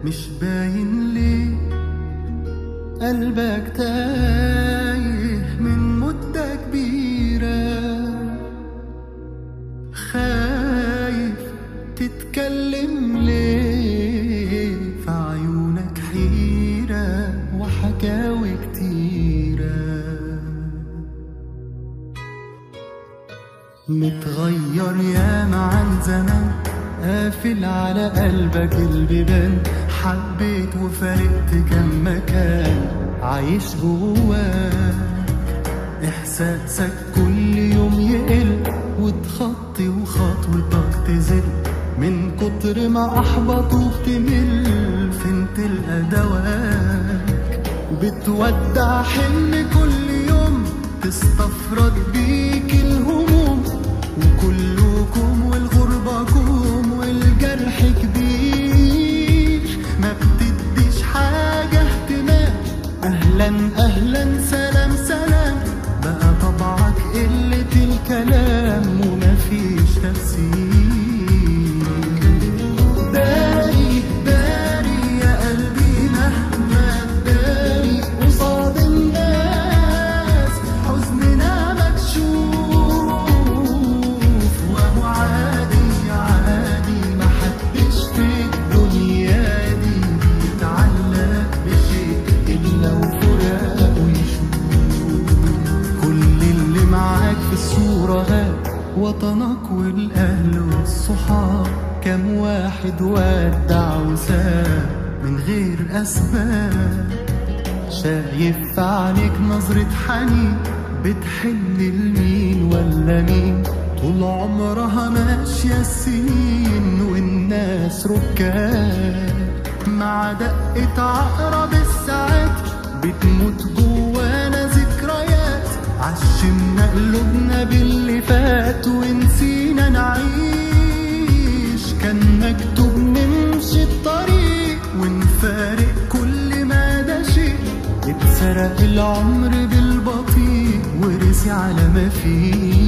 مش باين ليه قلبك تايه من مدة كبيرة، خايف تتكلم ليه، في عيونك حيرة وحكاوي كتيرة. متغير ياما عن زمان، قافل على قلبك البيبان، حبيت وفارقت كم مكان عايش جواك. احساسك كل يوم يقل وتخطي وخطوتك تزل، من كتر ما احبطوا بتمل. فين تلقى دواك بتودع حلم كل يوم، تستفرد بيك الهموم، وكلكم والغربة كوم والجرح كبير. ما بتديش حاجة اهتمام، اهلا اهلا سلام سلام، بقى طبعك قلة الكلام ومفيش تفسير. داري داري يا قلبي مهما تداري قصاد الناس، حزننا مكشوف وهو عادي عادي. محدش في الدنيا دي بيتعلق بشيء إلا وفراق ويشوف. كل اللي معاك في الصورة هات، وطنك والأهل والصحاب، كم واحد ودع وساب من غير أسباب. شايف في عينيك نظرة حنين، بتحن لمين ولا مين، طول عمرها ماشية السنين والناس ركاب. مع دقة عقرب الساعات بتموت جوانا ذكريات، عشمنا قلوبنا باللي فات ونسينا نعيش. كان مكتوب نمشي الطريق ونفارق كل ما ده شيء، اتسرق العمر بالبطيء ورسي على ما فيه.